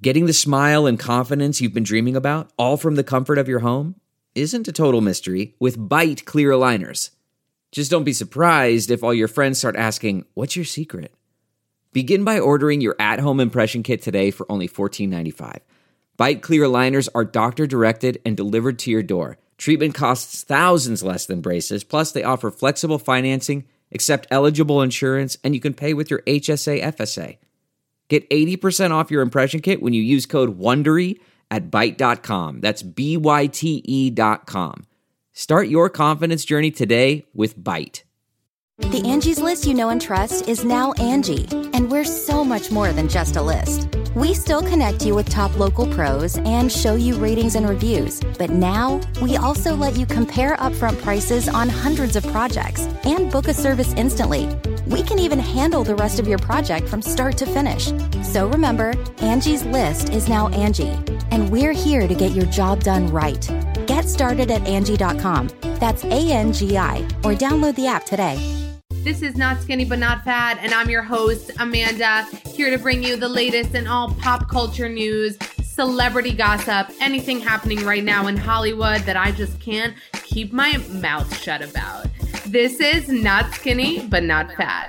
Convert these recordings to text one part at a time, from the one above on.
Getting the smile and confidence you've been dreaming about, all from the comfort of your home, isn't a total mystery with Byte clear aligners. Just don't be surprised if all your friends start asking, "What's your secret?" Begin by ordering your at-home impression kit today for only $14.95. Byte clear aligners are doctor-directed and delivered to your door. Treatment costs thousands less than braces, plus they offer flexible financing, accept eligible insurance, and you can pay with your HSA FSA. Get 80% off your impression kit when you use code WONDERY at Byte.com. That's BYTE.com. Start your confidence journey today with Byte. The Angie's List you know and trust is now Angie, and we're so much more than just a list. We still connect you with top local pros and show you ratings and reviews, but now we also let you compare upfront prices on hundreds of projects and book a service instantly. We can even handle the rest of your project from start to finish. So remember, Angie's List is now Angie, and we're here to get your job done right. Get started at Angie.com. That's ANGI, or download the app today. This is Not Skinny But Not Fat, and I'm your host, Amanda, here to bring you the latest in all pop culture news, celebrity gossip, anything happening right now in Hollywood that I just can't keep my mouth shut about. This is Not Skinny But Not Fat.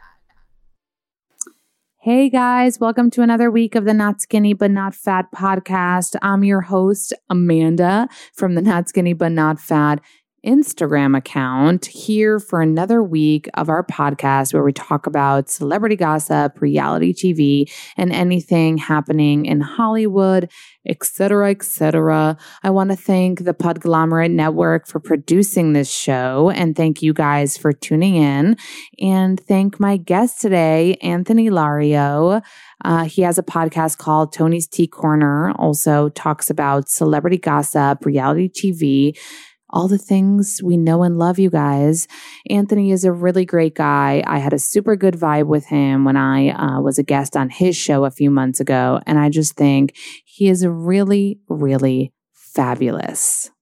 Hey guys, welcome to another week of the Not Skinny But Not Fat podcast. I'm your host, Amanda, from the Not Skinny But Not Fat Instagram account, here for another week of our podcast where we talk about celebrity gossip, reality TV, and anything happening in Hollywood, etc., etc. I want to thank the Podglomerate Network for producing this show, and thank you guys for tuning in, and thank my guest today, Anthony Lario. He has a podcast called Tony's Tea Corner, also talks about celebrity gossip, reality TV, all the things we know and love, you guys. Anthony is a really great guy. I had a super good vibe with him when I was a guest on his show a few months ago. And I just think he is really, really fabulous.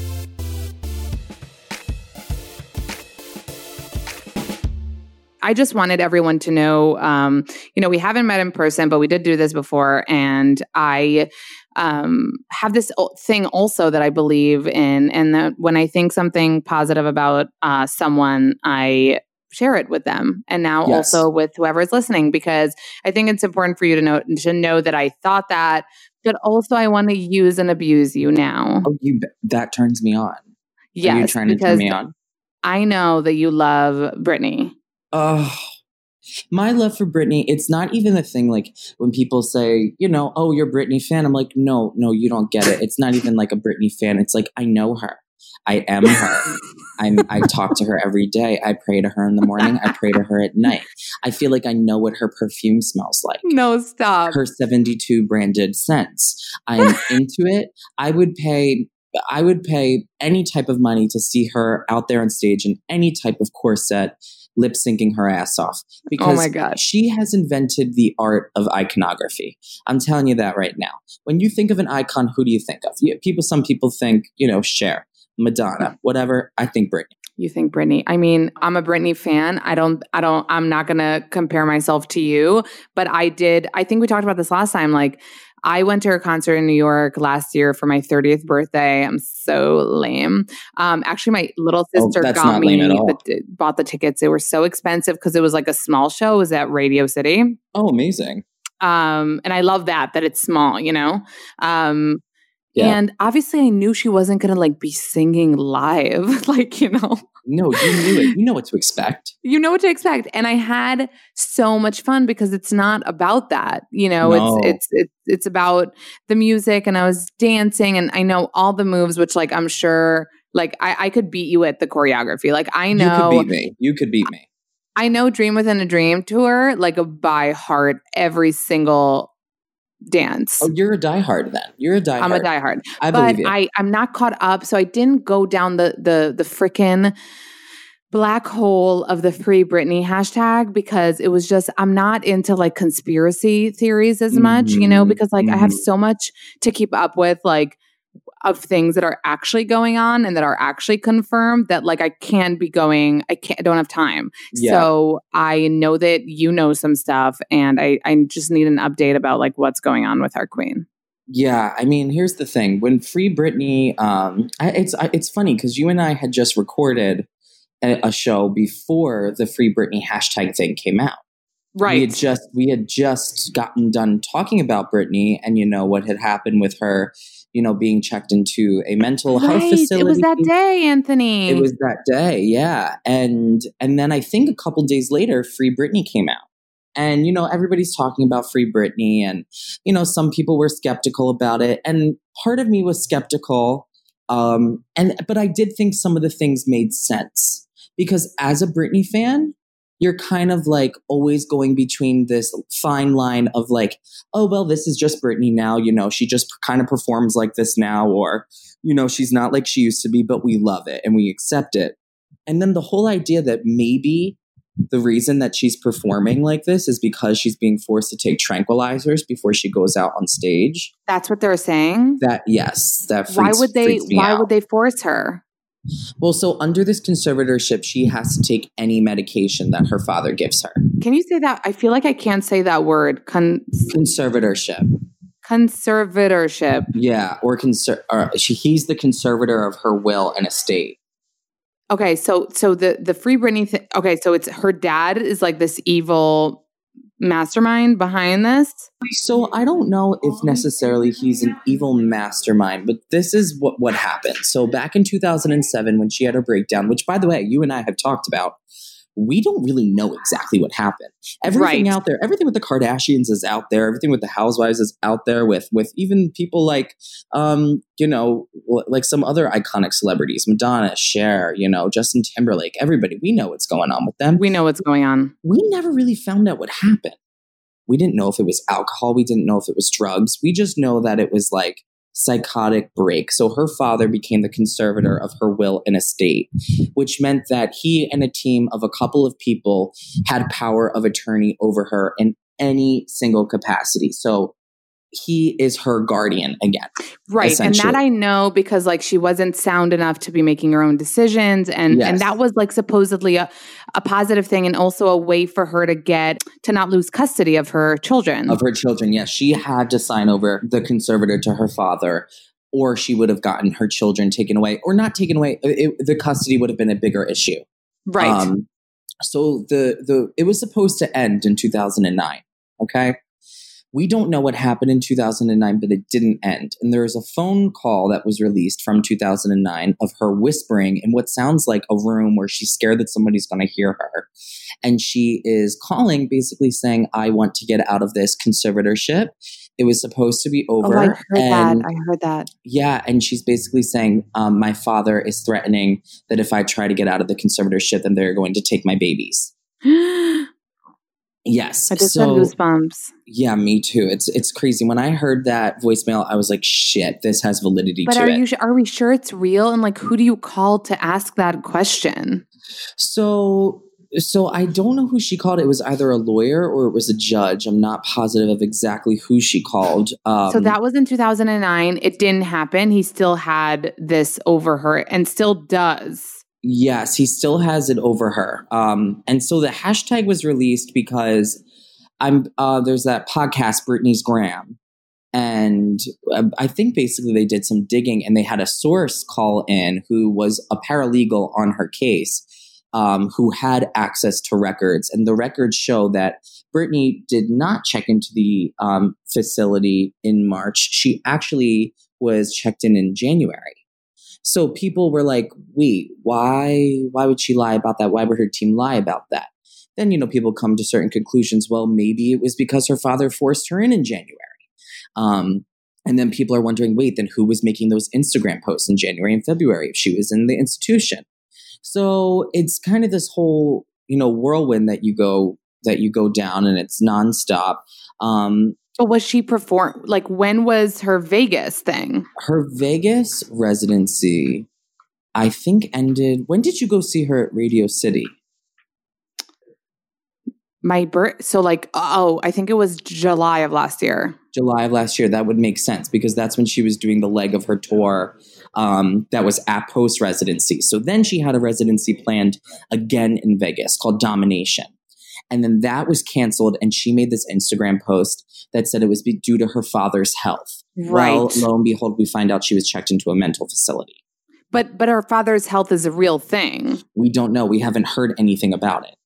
I just wanted everyone to know, we haven't met in person, but we did do this before. And I have this thing also that I believe in, and that when I think something positive about someone, I share it with them, and now also with whoever is listening, because I think it's important for you to know that I thought that, but also I want to use and abuse you now. Oh, that turns me on. Yes, are you trying to turn me on? I know that you love Britney. Oh, my love for Britney, it's not even a thing like when people say, oh, you're a Britney fan. I'm like, no, you don't get it. It's not even like a Britney fan. It's like, I know her. I am her. I talk to her every day. I pray to her in the morning. I pray to her at night. I feel like I know what her perfume smells like. No, stop. Her 72 branded scents. I'm into it. I would pay any type of money to see her out there on stage in any type of corset, lip syncing her ass off, because oh my God, she has invented the art of iconography. I'm telling you that right now. When you think of an icon, who do you think of? Some people think, Cher, Madonna, whatever. I think Britney. You think Britney? I mean, I'm a Britney fan. I'm not going to compare myself to you, but I think we talked about this last time. Like, I went to her concert in New York bast year for my 30th birthday. I'm so lame. Actually, my little sister bought the tickets. They were so expensive because it was like a small show. It was at Radio City. Oh, amazing. And I love that it's small, And obviously I knew she wasn't going to be singing live, No, you knew it. You know what to expect. You know what to expect. And I had so much fun because it's not about that. No. It's about the music, and I was dancing, and I know all the moves, which I'm sure I could beat you at the choreography. I know You could beat me. I know Dream Within a Dream tour by heart, every single dance. Oh, you're a diehard then. You're a diehard. I'm a diehard. I believe you. I'm not caught up, so I didn't go down the frickin' black hole of the Free Britney hashtag, because it was just, I'm not into conspiracy theories as much, because I have so much to keep up with. of things that are actually going on and that are actually confirmed that like I don't have time. Yeah. So I know that you know some stuff and I just need an update about like what's going on with our queen. Yeah, I mean, here's the thing. When Free Britney, it's funny because you and I had just recorded a show before the Free Britney hashtag thing came out. Right. We had just gotten done talking about Britney and, you know, what had happened with her, you know, being checked into a mental health facility. It was that day, Anthony. It was that day, yeah. And then I think a couple days later, Free Britney came out. And, you know, everybody's talking about Free Britney and, you know, some people were skeptical about it. And part of me was skeptical. But I did think some of the things made sense because as a Britney fan, you're kind of like always going between this fine line of like, oh, well, this is just Britney now. You know, she just kind of performs like this now, or, you know, she's not like she used to be, but we love it and we accept it. And then the whole idea that maybe the reason that she's performing like this is because she's being forced to take tranquilizers before she goes out on stage. That's what they're saying? Why would they force her? Well, so under this conservatorship, she has to take any medication that her father gives her. Can you say that? I feel like I can't say that word. Conservatorship. Conservatorship. Yeah, he's the conservator of her will and estate. Okay, so the Free Britney thing. Okay, so it's her dad is like this evil mastermind behind this. So I don't know if necessarily he's an evil mastermind, but this is what happened. So back in 2007, when she had her breakdown, which by the way, you and I have talked about, we don't really know exactly what happened. Everything out there, everything with the Kardashians is out there. Everything with the Housewives is out there with even people like, you know, like some other iconic celebrities, Madonna, Cher, you know, Justin Timberlake, everybody. We know what's going on with them. We know what's going on. We never really found out what happened. We didn't know if it was alcohol. We didn't know if it was drugs. We just know that it was like psychotic break. So her father became the conservator of her will and estate, which meant that he and a team of a couple of people had power of attorney over her in any single capacity. So he is her guardian again. Right. And that I know because like she wasn't sound enough to be making her own decisions. And that was like supposedly a positive thing and also a way for her to not lose custody of her children. Yes. She had to sign over the conservator to her father, or she would have gotten her children taken away or not taken away. The custody would have been a bigger issue. Right. So it was supposed to end in 2009. Okay. We don't know what happened in 2009, but it didn't end. And there is a phone call that was released from 2009 of her whispering in what sounds like a room where she's scared that somebody's going to hear her. And she is calling, basically saying, I want to get out of this conservatorship. It was supposed to be over. Oh, I heard that. Yeah. And she's basically saying, my father is threatening that if I try to get out of the conservatorship, then they're going to take my babies. Yes. I just had goosebumps. Yeah, me too. It's crazy. When I heard that voicemail, I was like, shit, this has validity to it. Are we sure it's real? And like, who do you call to ask that question? So I don't know who she called. It was either a lawyer or it was a judge. I'm not positive of exactly who she called. So that was in 2009. It didn't happen. He still had this over her and still does. Yes, he still has it over her. And so the hashtag was released because there's that podcast, Britney's Gram. And I think basically they did some digging and they had a source call in who was a paralegal on her case, who had access to records. And the records show that Britney did not check into the facility in March. She actually was checked in January. So people were like, wait, why would she lie about that? Why would her team lie about that? Then, you know, people come to certain conclusions. Well, maybe it was because her father forced her in January. And then people are wondering, wait, then who was making those Instagram posts in January and February if she was in the institution? So it's kind of this whole, you know, whirlwind that you go down and it's nonstop. But was she like when was her Vegas thing? Her Vegas residency, I think ended. When did you go see her at Radio City? So like, I think it was July of last year. July of last year. That would make sense because that's when she was doing the leg of her tour that was at post residency. So then she had a residency planned again in Vegas called Domination. And then that was canceled. And she made this Instagram post that said it was due to her father's health. Right. Well, lo and behold, we find out she was checked into a mental facility. But her father's health is a real thing. We don't know. We haven't heard anything about it.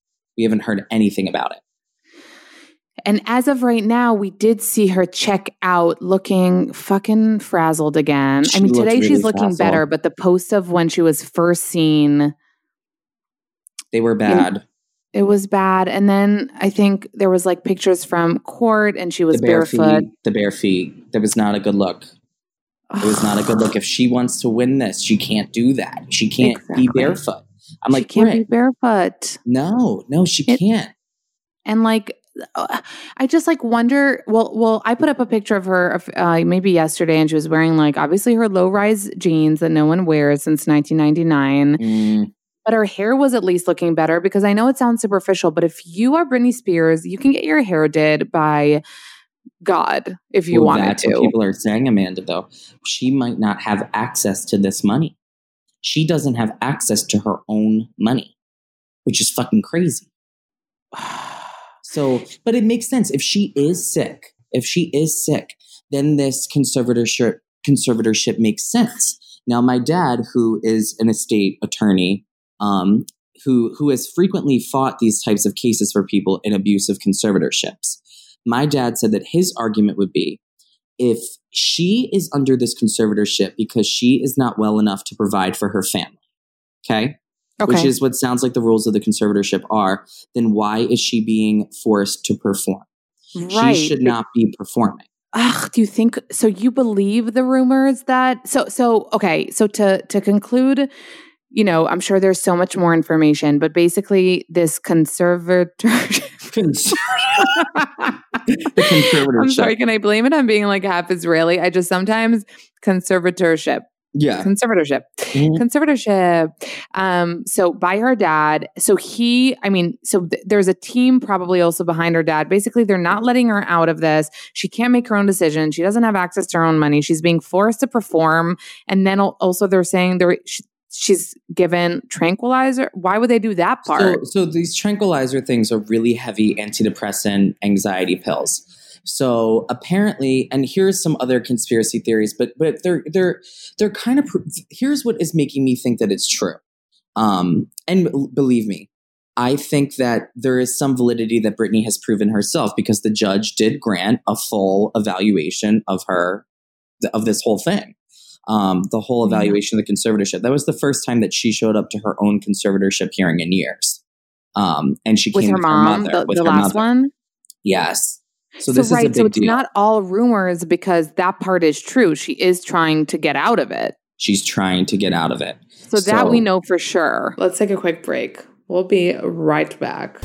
And as of right now, we did see her check out looking fucking frazzled again. She today looked really she's looking frazzled. better, but the post of when she was first seen, They were bad. it was bad. And then I think there was like pictures from court and she was The bare barefoot. feet. The bare feet. That was not a good look. It was not a good look. If she wants to win this, she can't do that. She can't be barefoot. I'm like, she can't be Brit, barefoot. no, she can't. And like, I just like wonder, well, I put up a picture of her maybe yesterday and she was wearing like, obviously her low rise jeans that no one wears since 1999. But her hair was at least looking better because I know it sounds superficial, but if you are Britney Spears, you can get your hair did by God if you wanted That's to. what people are saying, Amanda, though. She might not have access to this money. She doesn't have access to her own money, which is fucking crazy. So, but it makes sense. If she is sick, then this conservatorship makes sense. Now, my dad, who is an estate attorney, who has frequently fought these types of cases for people in abusive conservatorships, my dad said that his argument would be, if she is under this conservatorship because she is not well enough to provide for her family, okay? Which is what sounds like the rules of the conservatorship are, then why is she being forced to perform? Right. She should not be performing. Do you think so? You believe the rumors that okay. So to conclude, I'm sure there's so much more information, but basically this conservatorship. The conservatorship. I'm sorry, can I blame it on being like half Israeli? I just sometimes conservatorship. Yeah. Conservatorship. Mm-hmm. Conservatorship. So by her dad. So there's a team probably also behind her dad. Basically, they're not letting her out of this. She can't make her own decision. She doesn't have access to her own money. She's being forced to perform. And then also they're saying she's given tranquilizer. Why would they do that part? So these tranquilizer things are really heavy antidepressant anxiety pills. So apparently, and here's some other conspiracy theories, but they're kind of, here's what is making me think that it's true. And believe me, I think that there is some validity that Britney has proven herself because the judge did grant a full evaluation of this whole thing. The whole evaluation of the conservatorship. That was the first time that she showed up to her own conservatorship hearing in years. And she came with her mom, mother. the last one? Yes. So this is a big so it's deal. not all rumors because that part is true. She is trying to get out of it. She's trying to get out of it. So that we know for sure. Let's take a quick break. We'll be right back.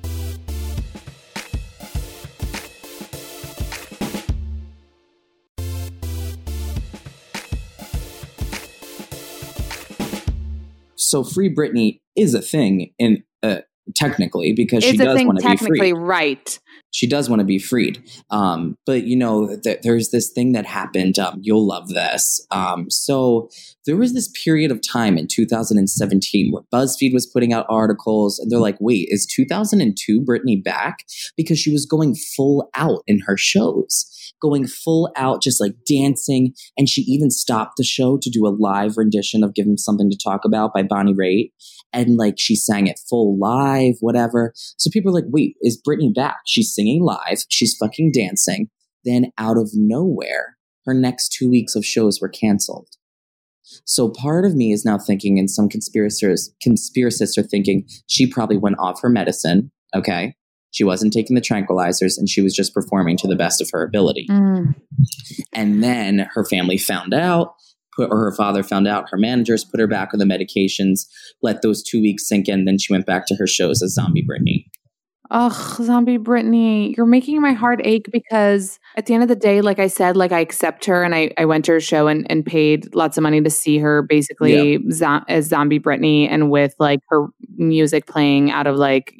So Free Britney is a thing technically because she does want to be free. Technically, right. She does want to be freed. But there's this thing that happened. You'll love this. So there was this period of time in 2017 where BuzzFeed was putting out articles and they're like, wait, is 2002 Britney back? Because she was going full out in her shows, going full out, just like dancing. And she even stopped the show to do a live rendition of Give 'Em Something to Talk About by Bonnie Raitt. And like she sang it full live, whatever. So people are like, wait, is Britney back? She's singing live. She's fucking dancing. Then out of nowhere, her next 2 weeks of shows were canceled. So part of me is now thinking, and some conspiracists are thinking, she probably went off her medicine. Okay. She wasn't taking the tranquilizers and she was just performing to the best of her ability. And then her family found out. Or her father found out, her managers put her back on the medications, let those 2 weeks sink in, then she went back to her shows as Zombie Britney. Ugh, zombie Brittany, you're making my heart ache because at the end of the day, like I said, like I accept her and I went to her show and paid lots of money to see her basically as zombie Brittany and with like her music playing out of like,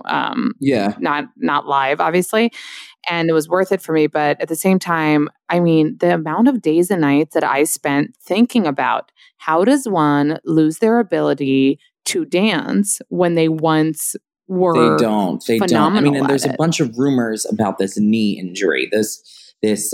not live, obviously. And it was worth it for me. But at the same time, I mean, the amount of days and nights that I spent thinking about how does one lose their ability to dance when they once were They don't. I mean, and there's a bunch of rumors about this knee injury. There's these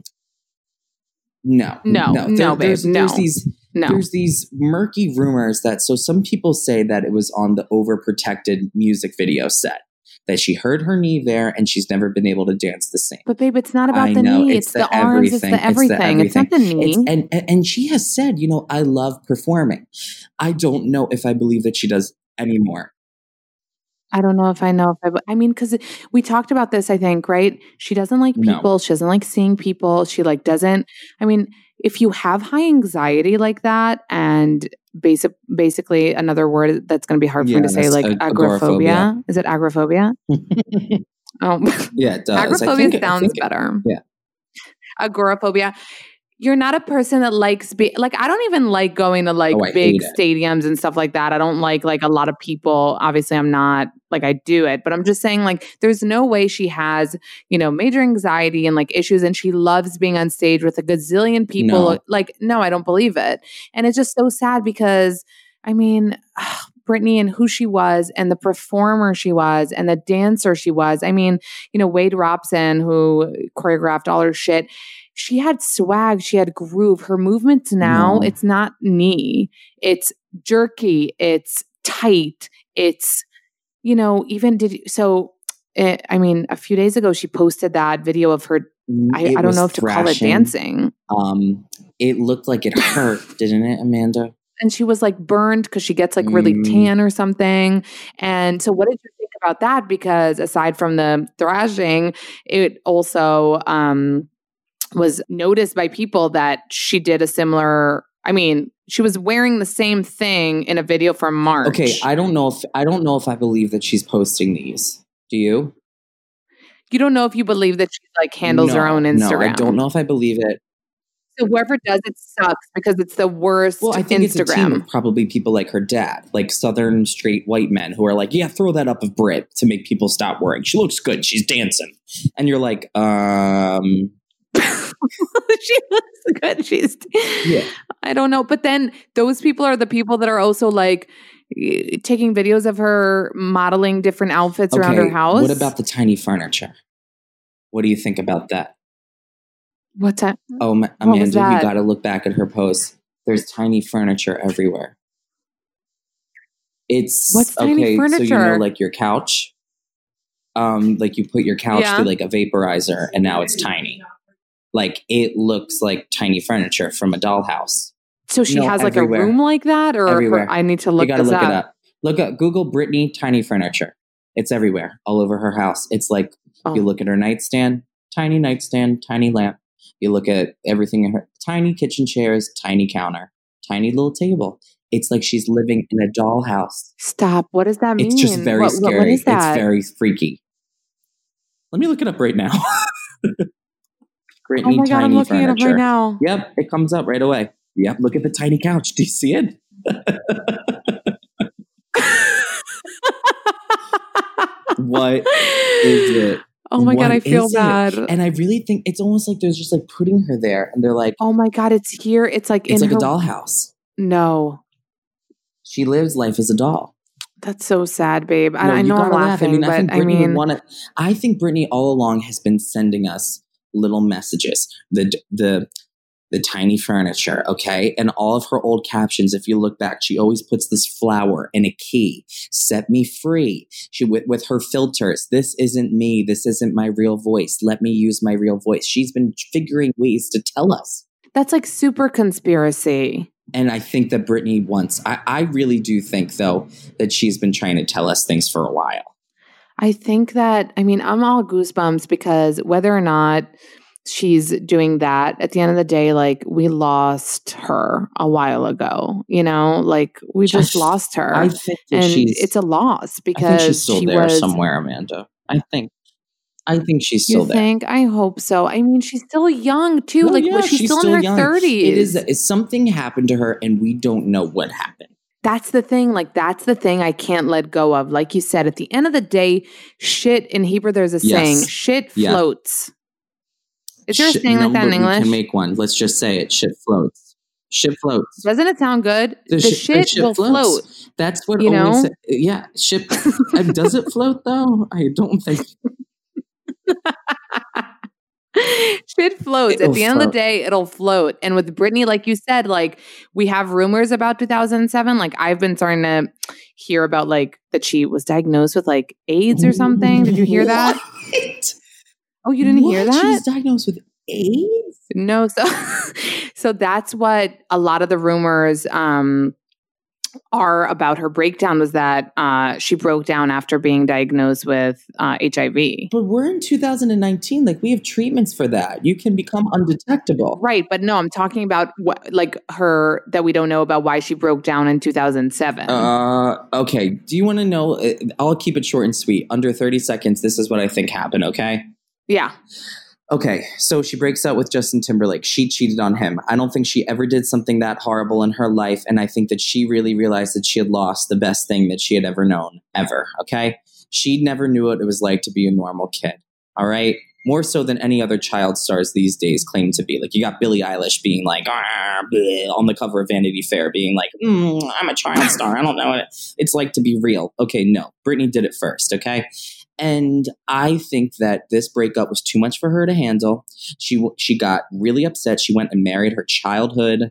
murky rumors that some people say that it was on the overprotected music video set, that she hurt her knee there and she's never been able to dance the same. But babe, it's not about the knee. It's the arms. It's the everything. It's not the knee. And she has said, I love performing. I don't know if I believe that she does anymore. I don't know if I know if I mean, because we talked about this, I think, right? She doesn't like people. No. She doesn't like seeing people. She doesn't. I mean, if you have high anxiety like that, and basically another word that's going to be hard for me to say, like agoraphobia. Is it agoraphobia? Oh, yeah, it does. Agoraphobia sounds better. Yeah, agoraphobia. You're not a person that likes I don't even like going to big stadiums and stuff like that. I don't like a lot of people. Obviously, I'm not I do it, but I'm just saying there's no way she has, major anxiety and issues and she loves being on stage with a gazillion people. No, I don't believe it. And it's just so sad because I mean, Brittany and who she was and the performer she was and the dancer she was. I mean, Wade Robson, who choreographed all her shit. She had swag. She had groove. Her movements now, it's not knee. It's jerky. It's tight. It's, I mean, a few days ago, she posted that video of her. I don't know if to call it dancing. It looked like it hurt, didn't it, Amanda? And she was burned because she gets really tan or something. And so what did you think about that? Because aside from the thrashing, it also, was noticed by people that she did a similar, I mean, she was wearing the same thing in a video from March. Okay, I don't know if I believe that she's posting these. Do you? You don't know if you believe that she handles her own Instagram. No, I don't know if I believe it. So whoever does it sucks because it's the worst. Well, I think Instagram. It's a team of probably people like her dad, Southern straight white men who are yeah, throw that up of Brit to make people stop worrying. She looks good. She's dancing. And you're she looks good. I don't know. But then those people are the people that are also taking videos of her modeling different outfits around her house. What about the tiny furniture? What do you think about that? What's that? Oh, Amanda, you got to look back at her post. There's tiny furniture everywhere. What's tiny furniture? So your couch. You put your couch through a vaporizer and now it's tiny. It looks like tiny furniture from a dollhouse. So she has everywhere. A room like that, or I need to look. You got to look it up. Look up Google Brittany tiny furniture. It's everywhere, all over her house. It's you look at her nightstand, tiny lamp. You look at everything in her tiny kitchen chairs, tiny counter, tiny little table. It's like she's living in a dollhouse. Stop. What does that mean? It's just very scary. What is that? It's very freaky. Let me look it up right now. Brittany, oh my God, I'm looking at it right now. Yep, it comes up right away. Yep, look at the tiny couch. Do you see it? What is it? Oh my God, I feel bad. And I really think it's almost like there's just putting her there and they're oh my God, it's here. It's it's in a dollhouse. No. She lives life as a doll. That's so sad, babe. I know I'm laughing, but I think Brittany all along has been sending us little messages. The tiny furniture, okay? And all of her old captions, if you look back, she always puts this flower and a key. Set me free. She with her filters. This isn't me. This isn't my real voice. Let me use my real voice. She's been figuring ways to tell us. That's super conspiracy. And I think that Brittany wants, I really do think, though, that she's been trying to tell us things for a while. I think that, I'm all goosebumps because whether or not she's doing that. At the end of the day, like, we lost her a while ago, you know, like we just lost her. I think that and it's a loss because she's still there somewhere, Amanda. I think she's still there. You think? I hope so. I mean, she's still young too. Well, yeah, she's still in her young. 30s. It's something happened to her and we don't know what happened. That's the thing. Like, that's the thing I can't let go of. Like you said, at the end of the day, shit, in Hebrew, there's a saying, shit floats. Is there a saying like that in English? We can make one. Let's just say it. Shit floats. Shit floats. Doesn't it sound good? The shit will float. That's what you know? Yeah. Shit. Does it float though? I don't think. Shit floats. At the end of the day, it'll float. And with Britney, like you said, like, we have rumors about 2007. Like, I've been starting to hear about like that she was diagnosed with like AIDS or something. Did you hear that? What? Oh, you didn't hear that? She was diagnosed with AIDS? No. So that's what a lot of the rumors are about her breakdown, was that she broke down after being diagnosed with HIV. But we're in 2019. Like, we have treatments for that. You can become undetectable. Right. But no, I'm talking about her, that we don't know about why she broke down in 2007. Okay. Do you want to know? I'll keep it short and sweet. Under 30 seconds. This is what I think happened. Okay. Yeah. Okay, so she breaks up with Justin Timberlake. She cheated on him. I don't think she ever did something that horrible in her life, and I think that she really realized that she had lost the best thing that she had ever known, ever, okay? She never knew what it was like to be a normal kid, all right? More so than any other child stars these days claim to be. Like, you got Billie Eilish being like, on the cover of Vanity Fair, being like, I'm a child star. I don't know what it's like to be real. Okay, no. Britney did it first, okay? And I think that this breakup was too much for her to handle. She got really upset. She went and married her childhood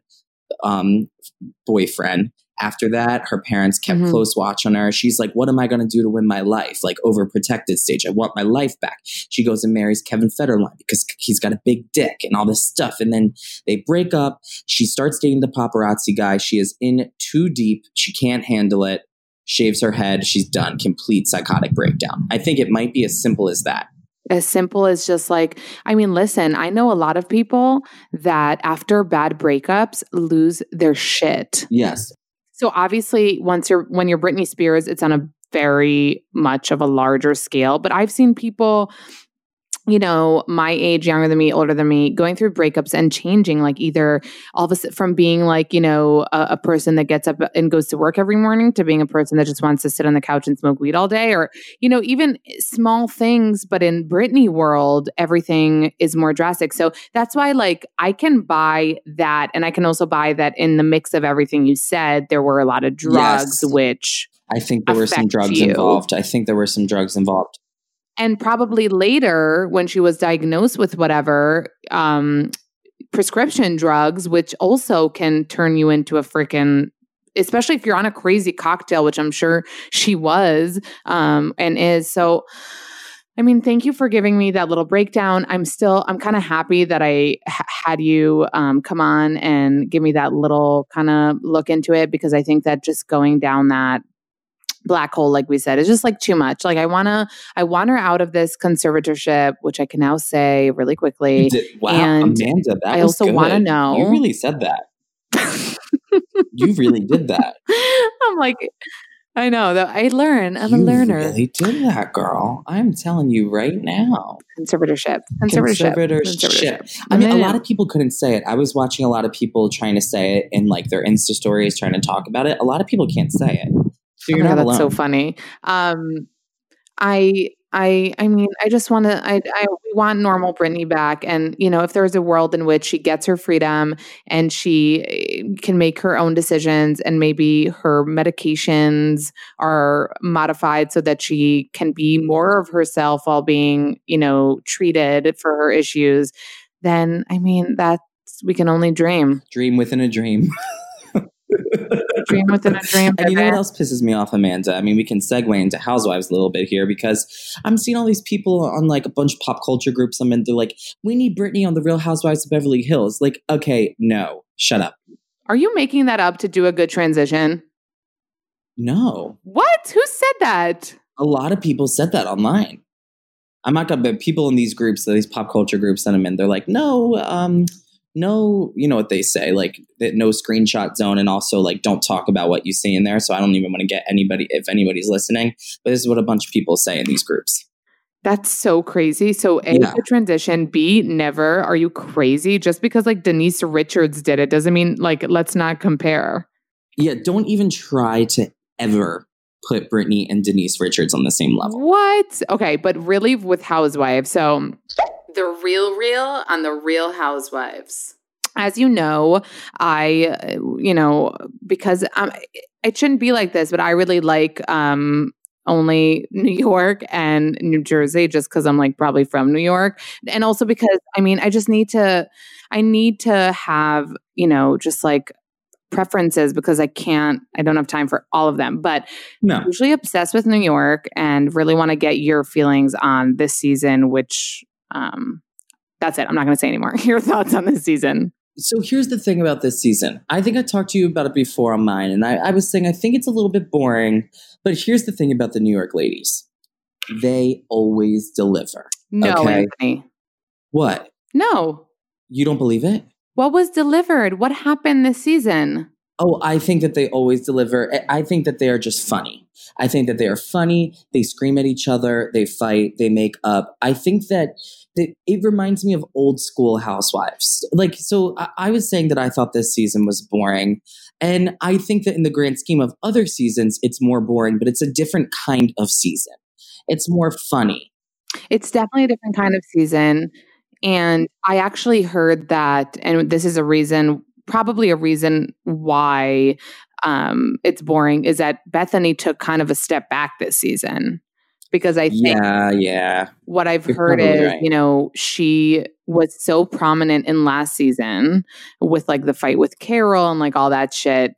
boyfriend. After that, her parents kept close watch on her. She's like, what am I going to do to win my life? Like, overprotected stage. I want my life back. She goes and marries Kevin Federline because he's got a big dick and all this stuff. And then they break up. She starts dating the paparazzi guy. She is in too deep. She can't handle it. Shaves her head. She's done. Complete psychotic breakdown. I think it might be as simple as that. As simple as just like, I mean, listen, I know a lot of people that after bad breakups lose their shit. Yes. So obviously when you're Britney Spears, it's on a very much of a larger scale. But I've seen people, you know, my age, younger than me, older than me, going through breakups and changing, like either all of a sudden from being like, you know, a person that gets up and goes to work every morning to being a person that just wants to sit on the couch and smoke weed all day, or, you know, even small things. But in Britney world, everything is more drastic. So that's why, like, I can buy that. And I can also buy that in the mix of everything you said, there were a lot of drugs, which I think there were some drugs involved. And probably later, when she was diagnosed with whatever, prescription drugs, which also can turn you into a freaking, especially if you're on a crazy cocktail, which I'm sure she was and is. So, I mean, thank you for giving me that little breakdown. I'm kind of happy that I had you come on and give me that little kind of look into it, because I think that just going down that black hole, like we said, is just like too much. Like, I want her out of this conservatorship, which I can now say really quickly. Wow, and Amanda, that I also want to know. You really said that. You really did that. I'm like, I know that I learn. I'm a learner. You really did that, girl. I'm telling you right now. Conservatorship. I mean, a lot of people couldn't say it. I was watching a lot of people trying to say it in like their Insta stories, trying to talk about it. A lot of people can't say it. So you're not alone. That's so funny. I mean, I just want to, we want normal Britney back. And, you know, if there's a world in which she gets her freedom and she can make her own decisions, and maybe her medications are modified so that she can be more of herself while being, you know, treated for her issues, then, I mean, we can only dream. Dream within a dream. Dream within a dream. And you know what else pisses me off, Amanda? I mean, we can segue into Housewives a little bit here, because I'm seeing all these people on like a bunch of pop culture groups. I mean, they're like, we need Britney on the Real Housewives of Beverly Hills. Like, okay, no, shut up. Are you making that up to do a good transition? No. What? Who said that? A lot of people said that online. I'm not gonna, but people in these groups, these pop culture groups that I'm in, they're like, no, you know what they say, like that no screenshot zone, and also like don't talk about what you see in there. So I don't even want to get anybody, if anybody's listening, but this is what a bunch of people say in these groups. That's so crazy. So A, the transition, B, never. Are you crazy? Just because like Denise Richards did it doesn't mean like, let's not compare. Yeah, don't even try to ever put Britney and Denise Richards on the same level. What? Okay, but really with Housewives. So the real on the Real Housewives. As you know, because it shouldn't be like this, but I really like only New York and New Jersey just because I'm like probably from New York. And also because, I need to have, just like preferences because I don't have time for all of them, but I'm usually obsessed with New York and really want to get your feelings on this season, which that's it. I'm not going to say anymore. Your thoughts on this season. So here's the thing about this season. I think I talked to you about it before on mine, and I was saying I think it's a little bit boring, but here's the thing about the New York ladies. They always deliver. No, okay? Anthony. What? No. You don't believe it? What was delivered? What happened this season? Oh, I think that they always deliver. I think that they are just funny. I think that they are funny. They scream at each other. They fight. They make up. I think that it reminds me of old school Housewives. Like, so I was saying that I thought this season was boring. And I think that in the grand scheme of other seasons, it's more boring, but it's a different kind of season. It's more funny. It's definitely a different kind of season. And I actually heard that, and this is probably a reason why it's boring, is that Bethany took kind of a step back this season. Because I think what I've heard is, right. She was so prominent in last season with like the fight with Carol and like all that shit,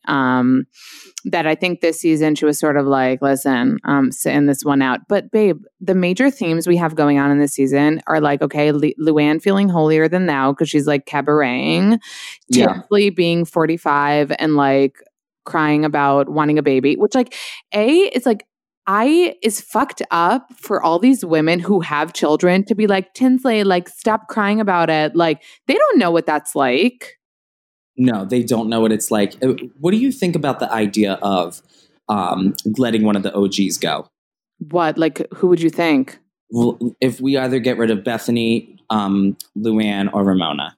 that I think this season she was sort of like, listen, sitting this one out. But babe, the major themes we have going on in this season are like, okay, Luann feeling holier than thou because she's like cabareting, Tinsley being 45 and like crying about wanting a baby, which like, it's like, is fucked up for all these women who have children to be like, Tinsley, like, stop crying about it. Like, they don't know what that's like. No, they don't know what it's like. What do you think about the idea of letting one of the OGs go? What? Like, who would you think? Well, if we either get rid of Bethany, Luann, or Ramona.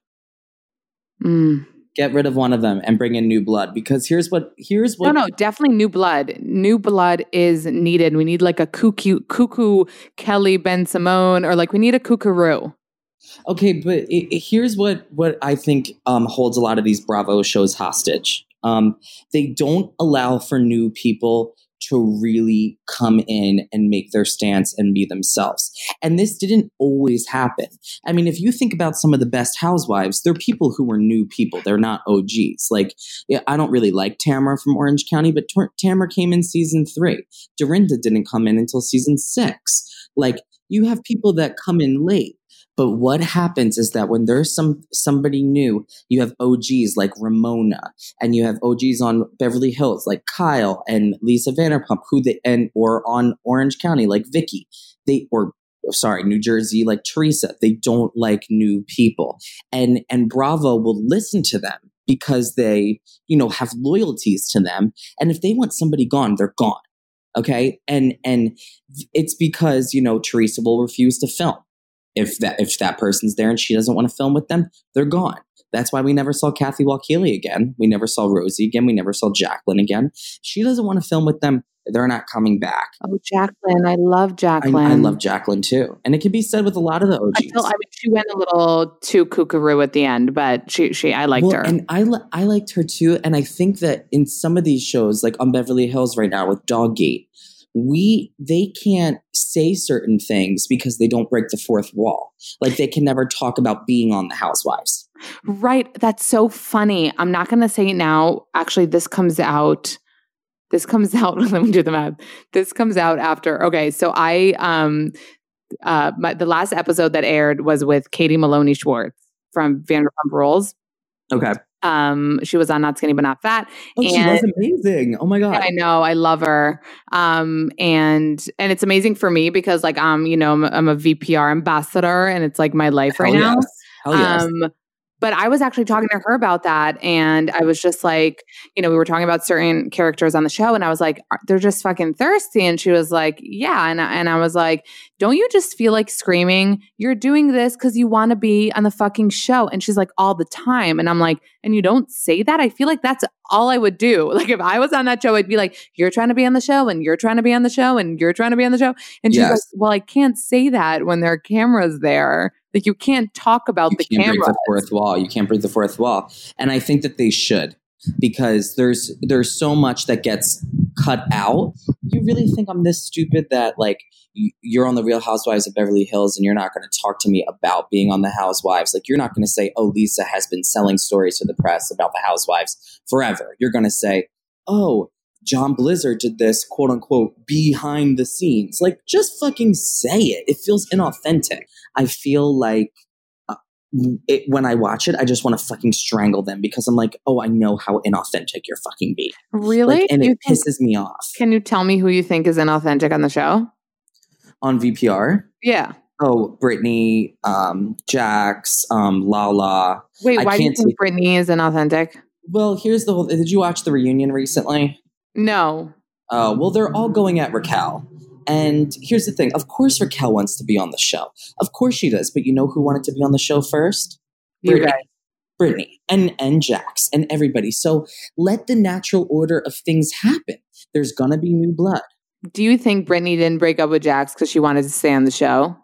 Get rid of one of them and bring in new blood, because here's what. No, definitely new blood. New blood is needed. We need like a cuckoo Kelly Ben Simone, or like we need a kookaroo. Okay, but here's what I think holds a lot of these Bravo shows hostage. They don't allow for new people to really come in and make their stance and be themselves. And this didn't always happen. I mean, if you think about some of the best housewives, they're people who were new people. They're not OGs. Like, I don't really like Tamara from Orange County, but Tamara came in season 3. Dorinda didn't come in until season 6. Like, you have people that come in late. But what happens is that when there's somebody new, you have OGs like Ramona, and you have OGs on Beverly Hills like Kyle and Lisa Vanderpump, or on Orange County like Vicky. New Jersey like Teresa. They don't like new people, and Bravo will listen to them because they have loyalties to them, and if they want somebody gone, they're gone. Okay, and it's because Teresa will refuse to film. If that person's there and she doesn't want to film with them, they're gone. That's why we never saw Kathy Walkeely again. We never saw Rosie again. We never saw Jacqueline again. She doesn't want to film with them. They're not coming back. Oh, Jacqueline. I love Jacqueline. I love Jacqueline too. And it can be said with a lot of the OGs. She went a little too kookaroo at the end, but I liked her. And I liked her too. And I think that in some of these shows, like on Beverly Hills right now with Doggate, they can't say certain things because they don't break the fourth wall. Like they can never talk about being on the Housewives. Right. That's so funny. I'm not going to say it now. Actually, this comes out. Let me do the math. This comes out after. Okay. So the last episode that aired was with Katie Maloney Schwartz from Vanderpump Rules. Okay. She was on Not Skinny But Not Fat. Oh, she was amazing. Oh my God. I know. I love her. And it's amazing for me because like, I'm a VPR ambassador and it's like my life right now. Hell yes. But I was actually talking to her about that. And I was just like, we were talking about certain characters on the show and I was like, they're just fucking thirsty. And she was like, yeah. And I was like, don't you just feel like screaming? You're doing this because you want to be on the fucking show. And she's like, all the time. And I'm like, and you don't say that? I feel like that's all I would do. Like if I was on that show, I'd be like, you're trying to be on the show and you're trying to be on the show and you're trying to be on the show. And she's like, well, I can't say that when there are cameras there. Like you can't talk about the camera. You can't break the fourth wall. You can't break the fourth wall. And I think that they should, because there's so much that gets cut out. You really think I'm this stupid that like you're on the Real Housewives of Beverly Hills and you're not going to talk to me about being on the Housewives? Like you're not going to say, oh, Lisa has been selling stories to the press about the Housewives forever. You're going to say, oh, John Blizzard did this, quote unquote, behind the scenes. Like, just fucking say it. It feels inauthentic. I feel like when I watch it, I just want to fucking strangle them because I'm like, oh, I know how inauthentic you're fucking being. Really? Like, and it pisses me off. Can you tell me who you think is inauthentic on the show? On VPR? Yeah. Oh, Brittany, Jax, Lala. Wait, why do you think Brittany is inauthentic? Well, here's the whole... Did you watch The Reunion recently? No. Well, they're all going at Raquel. And here's the thing. Of course Raquel wants to be on the show. Of course she does. But you know who wanted to be on the show first? You guys. Brittany and Jax and everybody. So let the natural order of things happen. There's going to be new blood. Do you think Brittany didn't break up with Jax because she wanted to stay on the show?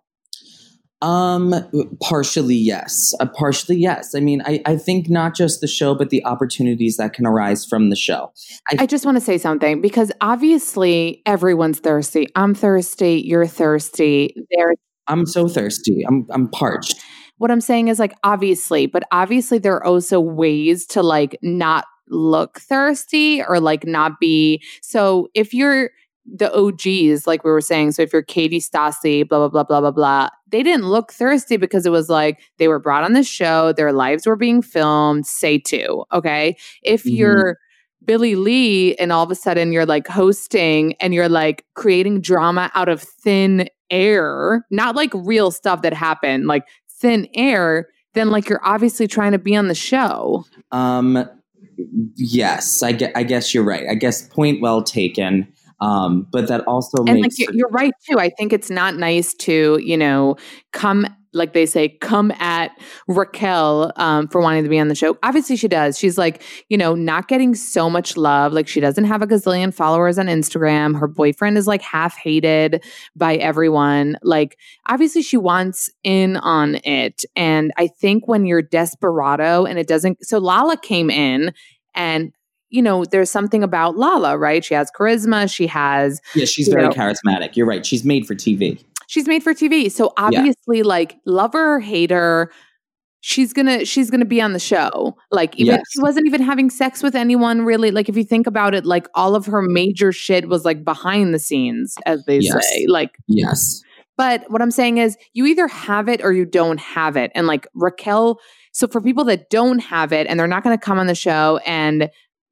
Partially, yes. Partially, yes. I mean, I think not just the show, but the opportunities that can arise from the show. I just want to say something because obviously everyone's thirsty. I'm thirsty. You're thirsty. I'm so thirsty. I'm parched. What I'm saying is like, obviously there are also ways to like not look thirsty or like not be. So if you're the OGs, like we were saying, so if you're Katie Stassi, blah, blah, blah, blah, blah, blah, they didn't look thirsty because it was like they were brought on the show, their lives were being filmed, say two, okay? If you're Billie Lee and all of a sudden you're like hosting and you're like creating drama out of thin air, not like real stuff that happened, like thin air, then like you're obviously trying to be on the show. Yes, I guess you're right. I guess point well taken. But that also makes... like, you're right, too. I think it's not nice to, come, like they say, come at Raquel for wanting to be on the show. Obviously, she does. She's like, not getting so much love. Like, she doesn't have a gazillion followers on Instagram. Her boyfriend is, like, half hated by everyone. Like, obviously, she wants in on it. And I think when you're desperado and it doesn't... So Lala came in and... there's something about Lala, right? She has charisma. She has... Yeah, she's very charismatic. You're right. She's made for TV. She's made for TV. So obviously, like, love her or hate her, she's gonna be on the show. Like, even she wasn't even having sex with anyone, really. Like, if you think about it, like, all of her major shit was, like, behind the scenes, as they say. Like, yes. But what I'm saying is, you either have it or you don't have it. And, like, Raquel... So for people that don't have it and they're not going to come on the show and...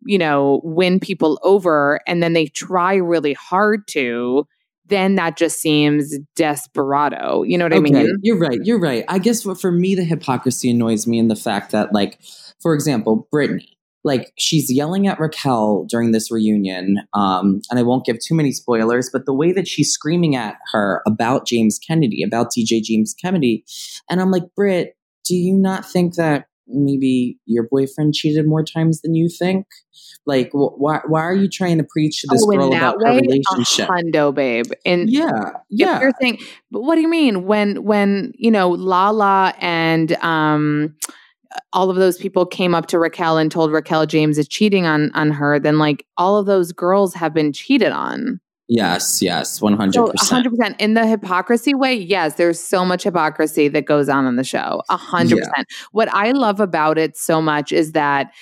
win people over and then they try really hard to, then that just seems desperado. You know what I mean? You're right. I guess for me, the hypocrisy annoys me in the fact that, like, for example, Brittany, like, she's yelling at Raquel during this reunion. And I won't give too many spoilers, but the way that she's screaming at her about James Kennedy, about DJ James Kennedy. And I'm like, Britt, do you not think that maybe your boyfriend cheated more times than you think? Like, why are you trying to preach to this girl about her relationship? Hundo, babe. And yeah. If you're saying, but what do you mean when Lala and all of those people came up to Raquel and told Raquel James is cheating on her, then like all of those girls have been cheated on. Yes, 100%. So 100%. In the hypocrisy way, yes, there's so much hypocrisy that goes on the show. 100%. Yeah. What I love about it so much is that,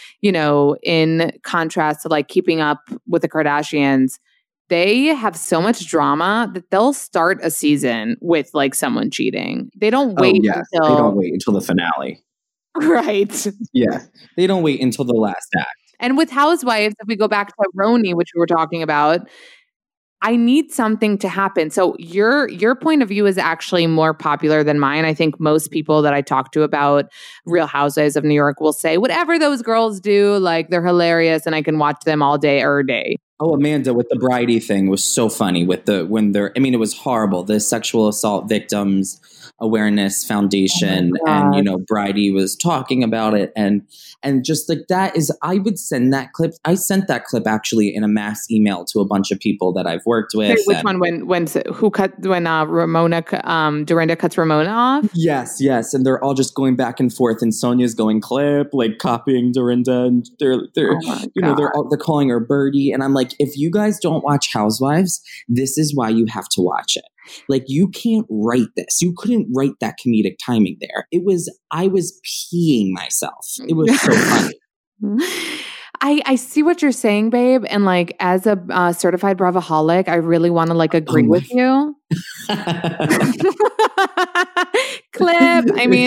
in contrast to like Keeping Up with the Kardashians, they have so much drama that they'll start a season with like someone cheating. They don't wait until... They don't wait until the finale. Right. Yeah. They don't wait until the last act. And with Housewives, if we go back to Roni, which we were talking about, I need something to happen. So your point of view is actually more popular than mine. I think most people that I talk to about Real Housewives of New York will say, whatever those girls do, like they're hilarious and I can watch them all day, every day. Oh, Amanda, with the Bridie thing was so funny it was horrible. The Sexual Assault Victims Awareness Foundation, and Bridie was talking about it, and just like that is, I would send that clip. I sent that clip actually in a mass email to a bunch of people that I've worked with. Wait, which one? When Ramona Dorinda cuts Ramona off? Yes, and they're all just going back and forth, and Sonya's going clip, like copying Dorinda, and they're calling her Birdie, and I'm like, if you guys don't watch Housewives, this is why you have to watch it. Like, you can't write this. You couldn't write that comedic timing there. I was peeing myself. It was so funny. I see what you're saying, babe. And like, as a certified Bravaholic, I really want to like agree with you. Clip.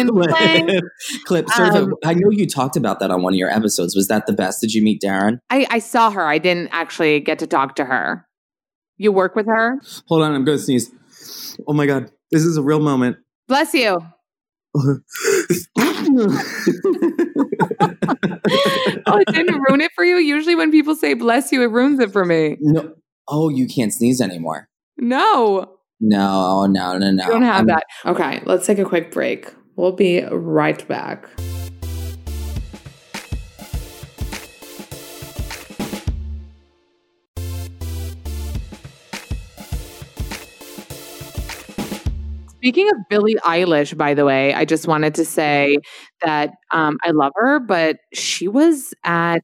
I know you talked about that on one of your episodes. Was that the best? Did you meet Darren? I saw her. I didn't actually get to talk to her. You work with her? Hold on. I'm going to sneeze. Oh my God. This is a real moment. Bless you. Oh, it didn't ruin it for you? Usually when people say bless you, it ruins it for me. No. Oh, you can't sneeze anymore. No. No. You don't have that. Okay, let's take a quick break. We'll be right back. Speaking of Billie Eilish, by the way, I just wanted to say that I love her, but she was at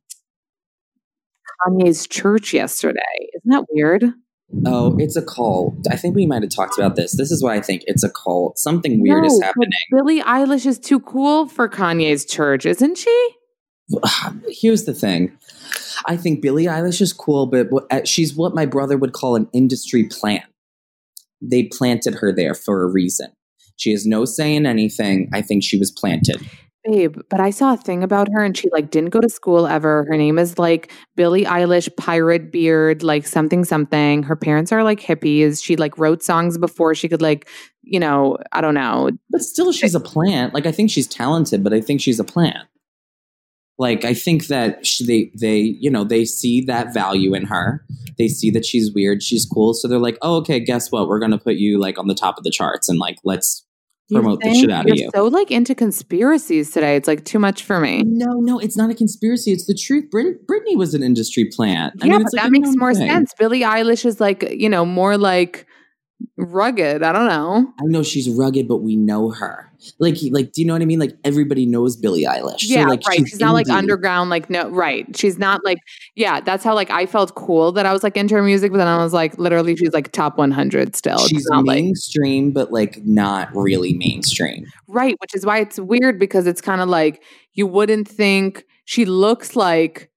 Kanye's church yesterday. Isn't that weird? Oh, it's a cult. I think we might have talked about this. This is why I think it's a cult. Something weird is happening. Billie Eilish is too cool for Kanye's church, isn't she? Here's the thing. I think Billie Eilish is cool, but she's what my brother would call an industry plant. They planted her there for a reason. She has no say in anything. I think she was planted. Babe, but I saw a thing about her and she like didn't go to school ever. Her name is like Billie Eilish Pirate Beard, like something. Her parents are like hippies. She like wrote songs before she could like, I don't know. But still, she's a plant. Like, I think she's talented, but I think she's a plant. Like, I think that they see that value in her. They see that she's weird, she's cool. So they're like, oh, okay, guess what? We're going to put you like on the top of the charts and like, let's promote the shit out of you. You're so like into conspiracies today. It's like too much for me. No, it's not a conspiracy. It's the truth. Britney was an industry plant. Yeah, but that makes more sense. Billie Eilish is like, more like rugged. I don't know. I know she's rugged, but we know her. Like, do you know what I mean? Like, everybody knows Billie Eilish. Yeah, so, like, right. She's not like underground. Like, no, right. She's not like, yeah, that's how like I felt cool that I was like into her music, but then I was like, literally, she's like top 100 still. She's not mainstream, but like not really mainstream. Right, which is why it's weird because it's kind of like you wouldn't think she looks like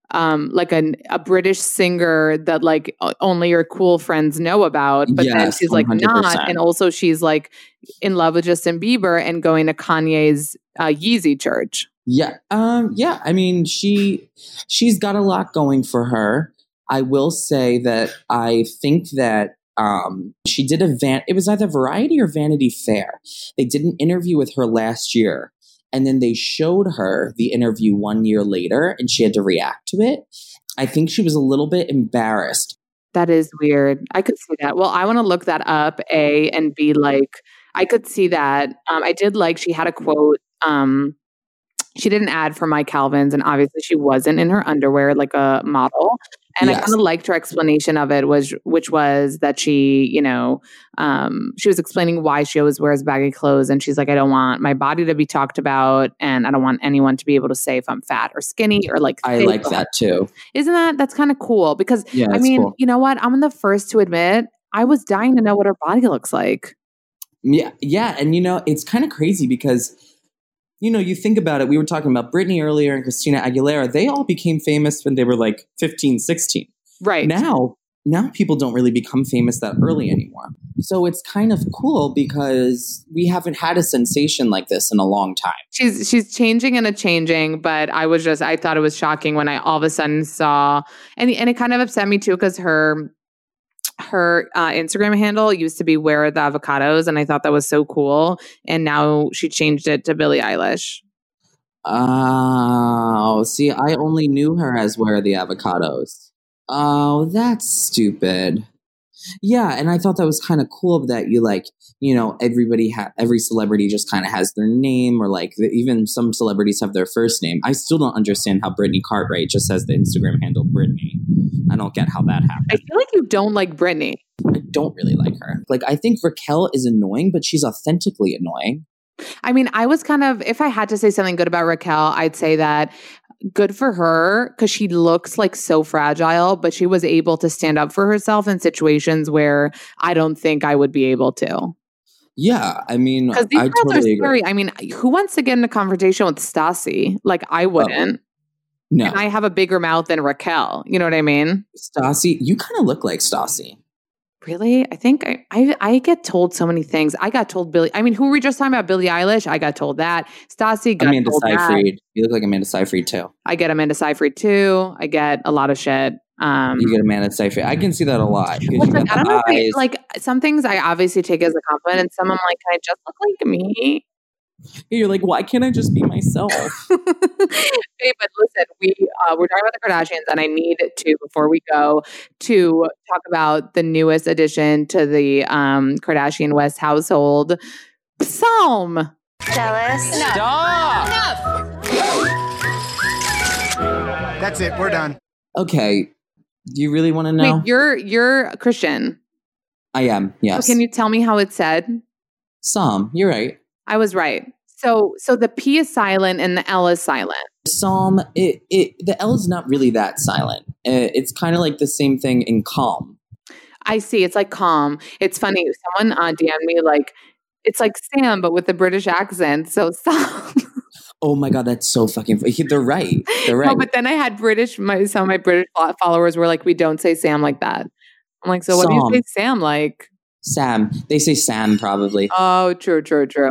a British singer that like only your cool friends know about, but then she's like 100%. Not, and also she's like in love with Justin Bieber and going to Kanye's Yeezy church. Yeah, I mean, she's got a lot going for her. I will say that I think that she did it was either Variety or Vanity Fair. They did an interview with her last year. And then they showed her the interview 1 year later and she had to react to it. I think she was a little bit embarrassed. That is weird. I could see that. Well, I want to look that up, A, and B, like, I could see that. I did like, she had a quote. She did an ad for Mike Calvin's and obviously she wasn't in her underwear like a model. And yes. I kind of liked her explanation of it, which was that she, she was explaining why she always wears baggy clothes. And she's like, I don't want my body to be talked about. And I don't want anyone to be able to say if I'm fat or skinny or like. I like that too. That's kind of cool because cool. You know what? I'm the first to admit I was dying to know what her body looks like. Yeah. Yeah. And it's kind of crazy because you think about it. We were talking about Britney earlier and Christina Aguilera. They all became famous when they were like 15, 16. Right. Now now people don't really become famous that early anymore. So it's kind of cool because we haven't had a sensation like this in a long time. She's changing and changing, but I thought it was shocking when I all of a sudden saw, and it kind of upset me too because her Instagram handle used to be Where Are the Avocados, and I thought that was so cool. And now she changed it to Billie Eilish. Oh, see, I only knew her as Where Are the Avocados. Oh, that's stupid. Yeah, and I thought that was kind of cool that you like, you know, every celebrity just kind of has their name, or like even some celebrities have their first name. I still don't understand how Brittany Cartwright just has the Instagram handle Brittany. I don't get how that happened. I feel like you don't like Brittany. I don't really like her. Like, I think Raquel is annoying, but she's authentically annoying. I mean, I was kind of, if I had to say something good about Raquel, I'd say that good for her because she looks like so fragile, but she was able to stand up for herself in situations where I don't think I would be able to. Yeah, I mean, because these girls totally are scary. agree. I mean, who wants to get in a confrontation with Stassi? Like, I wouldn't. No. And I have a bigger mouth than Raquel. You know what I mean? Stassi, you kind of look like Stassi. Really? I think I get told so many things. I got told Billie. I mean, who were we just talking about? Billie Eilish. I got told that. Stassi got Amanda told Seyfried. that. You look like Amanda Seyfried too. I get Amanda Seyfried too. I get a lot of shit. You get Amanda Seyfried. I can see that a lot. Well, like, I don't know. Like some things I obviously take as a compliment, and some I'm like, can I just look like me? You're like, why can't I just be myself? Hey, but listen, we're talking about the Kardashians, and I need to, before we go, to talk about the newest addition to the Kardashian West household, Psalm. Jealous? Stop! That's it. We're done. Okay. Do you really want to know? Wait, you're a Christian. I am, yes. So can you tell me how it's said? Psalm, you're right. I was right. So the P is silent and the L is silent. Psalm, the L is not really that silent. It's kind of like the same thing in calm. I see. It's like calm. It's funny. Someone DM'd me like, it's like Sam, but with a British accent. So Psalm. Oh my God, that's so fucking funny. They're right. They're right. No, but then I had some of my British followers were like, we don't say Sam like that. I'm like, so what do you say Sam like? Sam. They say Sam probably. Oh, true.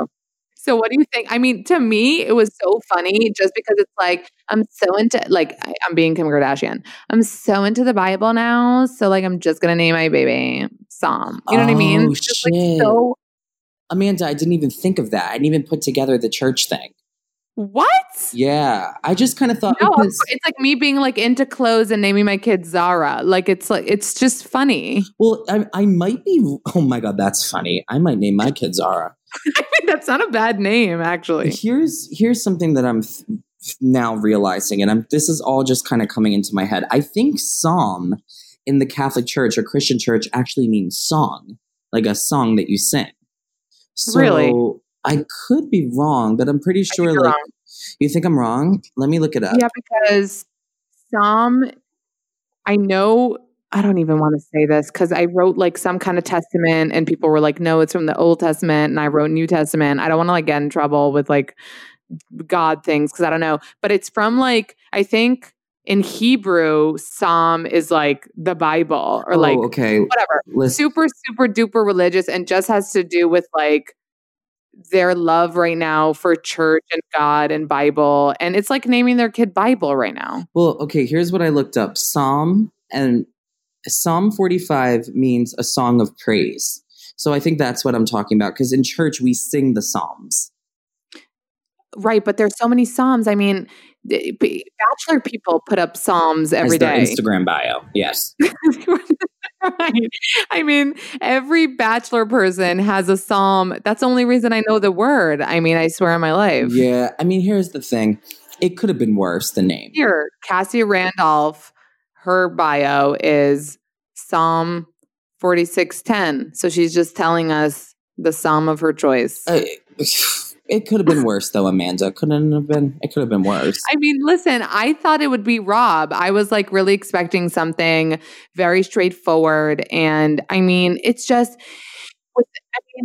So what do you think? I mean, to me, it was so funny just because it's like, I'm so into, like, I'm being Kim Kardashian. I'm so into the Bible now. So like, I'm just going to name my baby Psalm. You know what I mean? Oh, It's just, shit. like, so. Amanda, I didn't even think of that. I didn't even put together the church thing. What? Yeah. I just kind of thought. No, because, it's like me being like into clothes and naming my kid Zara. Like, it's just funny. well, I might be. Oh my God, that's funny. I might name my kid Zara. I mean, that's not a bad name, actually. Here's something that I'm now realizing, and this is all just kind of coming into my head. I think psalm in the Catholic Church or Christian Church actually means song, like a song that you sing. So Really? I could be wrong, but I'm pretty sure. Like, wrong. You think I'm wrong? Let me look it up. Yeah, because Psalm, I know. I don't even want to say this because I wrote like some kind of testament and people were like, no, it's from the Old Testament. And I wrote New Testament. I don't want to like get in trouble with like God things because I don't know. But it's from like, I think in Hebrew, Psalm is like the Bible or like okay. whatever. Super, super duper religious and just has to do with like their love right now for church and God and Bible. And it's like naming their kid Bible right now. Well, okay, here's what I looked up. Psalm 45 means a song of praise. So I think that's what I'm talking about. Because in church, we sing the Psalms. Right. But there's so many Psalms. I mean, Bachelor people put up Psalms every day. Instagram bio. Yes. Right. I mean, every Bachelor person has a Psalm. That's the only reason I know the word. I mean, I swear on my life. Yeah. I mean, here's the thing. It could have been worse, the name. Here, Cassie Randolph, her bio is Psalm 46:10. So she's just telling us the Psalm of her choice. It could have been worse, though, Amanda. It could have been worse. I mean, listen, I thought it would be Rob. I was like really expecting something very straightforward. And I mean, it's just,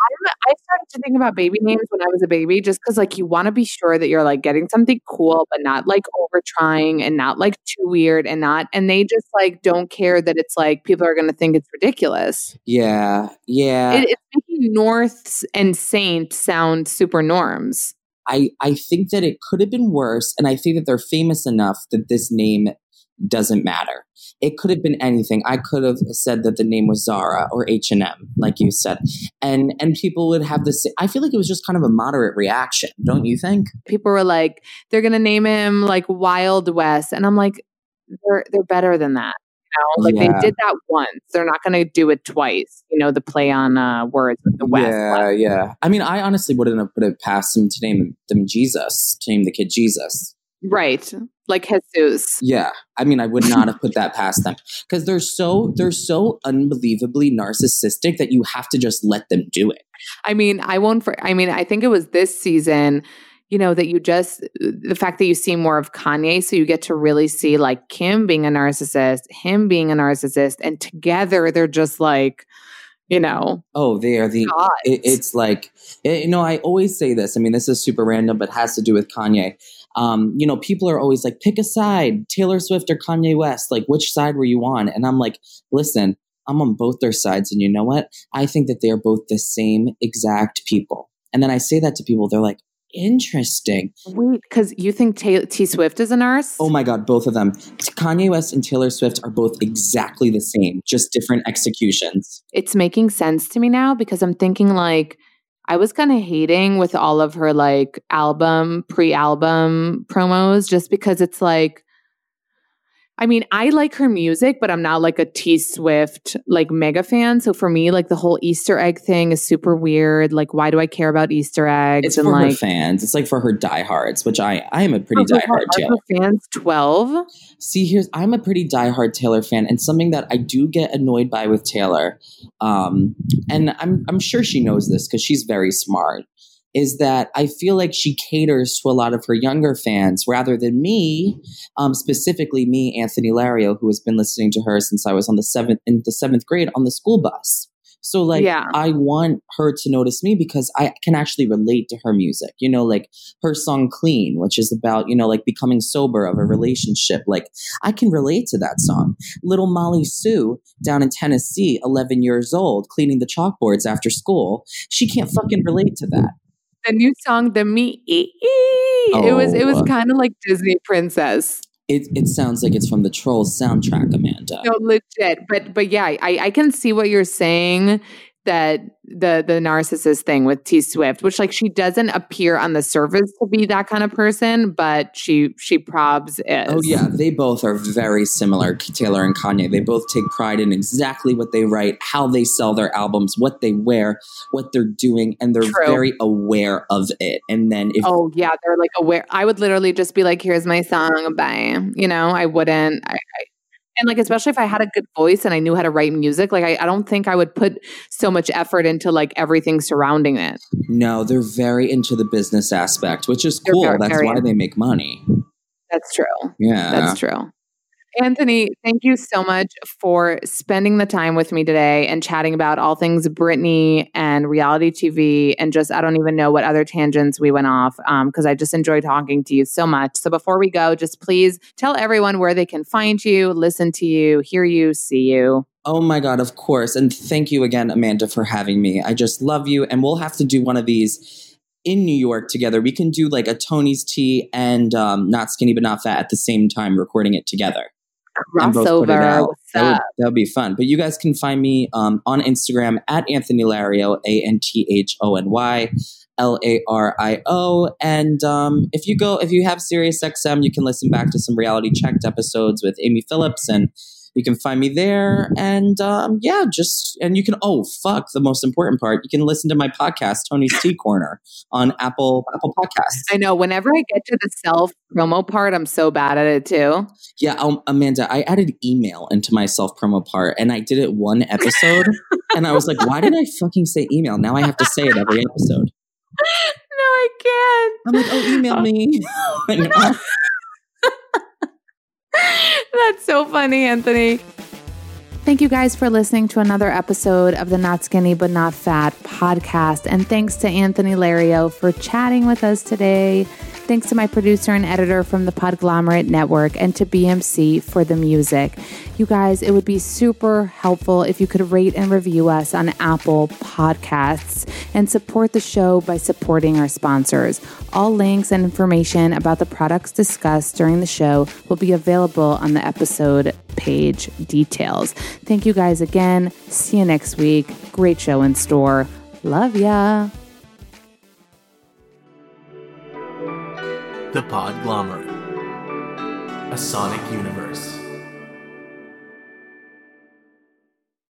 I started to think about baby names when I was a baby, just because like you want to be sure that you're like getting something cool, but not like over trying and not like too weird and they just like don't care that it's like people are going to think it's ridiculous. Yeah. It's making North and Saint sound super norms. I think that it could have been worse, and I think that they're famous enough that this name doesn't matter. It could have been anything. I could have said that the name was Zara or H&M, like you said, and people would have this. I feel like it was just kind of a moderate reaction, don't you think? People were like, they're gonna name him like Wild West, and I'm like, they're better than that. You know, like they did that once. They're not gonna do it twice. You know, the play on words with the West. Yeah. I mean, I honestly wouldn't have put it past him to name them Jesus, to name the kid Jesus. Right. Like Jesus. Yeah. I mean, I would not have put that past them because they're so unbelievably narcissistic that you have to just let them do it. I mean, I think it was this season, you know, that the fact that you see more of Kanye, so you get to really see like Kim being a narcissist, him being a narcissist, and together they're just like, you know. Oh, they are the, it's like, you know, I always say this. I mean, this is super random, but has to do with Kanye. You know, people are always like, pick a side, Taylor Swift or Kanye West. Like, which side were you on? And I'm like, listen, I'm on both their sides. And you know what? I think that they are both the same exact people. And then I say that to people. They're like, interesting. Wait, because you think T Swift is a nurse? Oh my God, both of them. Kanye West and Taylor Swift are both exactly the same, just different executions. It's making sense to me now because I'm thinking like, I was kind of hating with all of her like pre-album promos just because it's like, I mean, I like her music, but I'm not like a T Swift like mega fan. So for me, like the whole Easter egg thing is super weird. Like, why do I care about Easter eggs? It's for her fans. It's like for her diehards, which I am a pretty diehard Taylor. Her fans 12? See, I'm a pretty diehard Taylor fan, and something that I do get annoyed by with Taylor, and I'm sure she knows this because she's very smart, is that I feel like she caters to a lot of her younger fans rather than me, specifically me, Anthony Lario, who has been listening to her since I was in the seventh grade on the school bus. So like, yeah. I want her to notice me because I can actually relate to her music, you know, like her song Clean, which is about, you know, like becoming sober of a relationship. Like I can relate to that song. Little Molly Sue down in Tennessee, 11 years old, cleaning the chalkboards after school. She can't fucking relate to that. The new song, the Me, it was kind of like Disney Princess. It sounds like it's from the Trolls soundtrack, Amanda. No, legit. But yeah, I can see what you're saying, that the narcissist thing with T Swift, which like she doesn't appear on the surface to be that kind of person, but she probs is. Oh yeah, they both are very similar, Taylor and Kanye. They both take pride in exactly what they write, how they sell their albums, what they wear, what they're doing, and they're very aware of it. And then they're like aware. I would literally just be like, here's my song, bye. You know, I wouldn't and like, especially if I had a good voice and I knew how to write music, like I don't think I would put so much effort into like everything surrounding it. No, they're very into the business aspect, which is cool. That's why they make money. That's true. Yeah. That's true. Anthony, thank you so much for spending the time with me today and chatting about all things Britney and reality TV and just, I don't even know what other tangents we went off because I just enjoyed talking to you so much. So before we go, just please tell everyone where they can find you, listen to you, hear you, see you. Oh my God, of course. And thank you again, Amanda, for having me. I just love you. And we'll have to do one of these in New York together. We can do like a Tony's Tea and Not Skinny But Not Fat at the same time, recording it together. Crossover. That would be fun. But you guys can find me on Instagram at Anthony Lario, ANTHONY LARIO. And if you have SiriusXM, you can listen back to some Reality Checked episodes with Amy Phillips, and you can find me there. And and you can, the most important part, you can listen to my podcast, Tony's Tea Corner, on Apple Podcasts. I know. Whenever I get to the self promo part, I'm so bad at it too. Yeah, Amanda, I added email into my self promo part, and I did it one episode, and I was like, why did I fucking say email? Now I have to say it every episode. No, I can't. I'm like, email me. That's so funny, Anthony. Thank you guys for listening to another episode of the Not Skinny But Not Fat podcast. And thanks to Anthony Lario for chatting with us today. Thanks to my producer and editor from the Podglomerate Network and to BMC for the music. You guys, it would be super helpful if you could rate and review us on Apple Podcasts and support the show by supporting our sponsors. All links and information about the products discussed during the show will be available on the episode page details. Thank you guys again. See you next week. Great show in store. Love ya. The Podglomerate, a sonic universe.